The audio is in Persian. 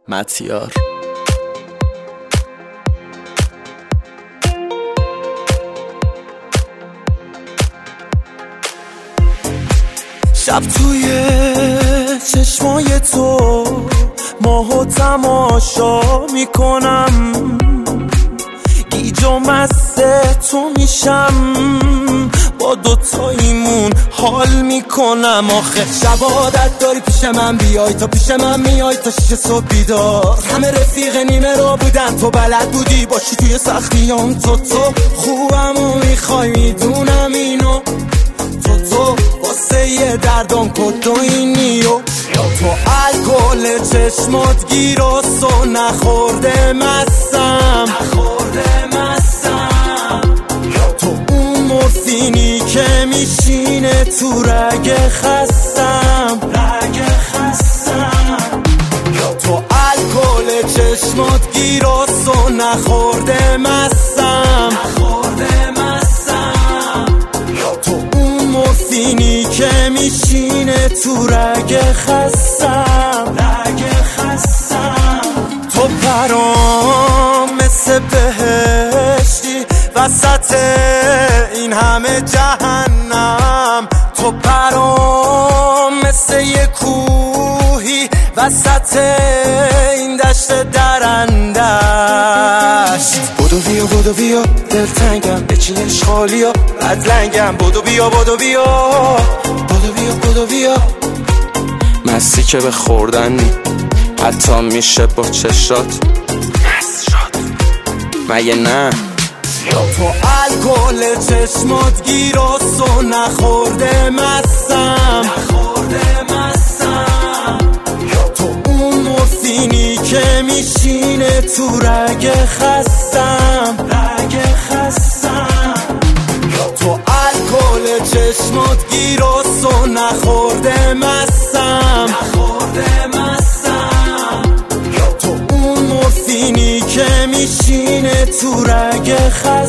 متیار. شب توی چشمای تو ماهو تماشا میکنم، گیج و مست تو میشم، با دوتاییمون حال میکنم. آخه شب عادت داری پیش من بیای، تا پیش من میای تا 6 صبح بیدار. همه رفیق نیمه را بودن، تو بلد بودی باشی توی سختیام. تو خوبمو میخوای میدونم اینو، تو واسه یه دردم کدوینی و تو الکل چشمات گیراس و نخورده مستم. تو اون مورفینی که میشینه تو رگ خستم. تو الکل چشمات گیراس و نخورده مستم. تو اون مورفینی که میشینه تو رگ خستم. تو برام مثل بهشتی وسط این همه جهنم. تو برام مثل یه کوهی وسط این دشت درندشت. بدو بیا دلتنگم، بچین اشغالی ها بدلنگم. بدو بیا مستی که به خوردن نی، حتی میشه با چشات مست شد مگه نه؟ تو الکل چشمات گیراس و نخورده مستم. تو اون مورفینی که میشینه تو رگ خستم. تو الکل چشمات گیراس و نخورده مستم. تو اون مورفینی که میشینه تو رگ خستم.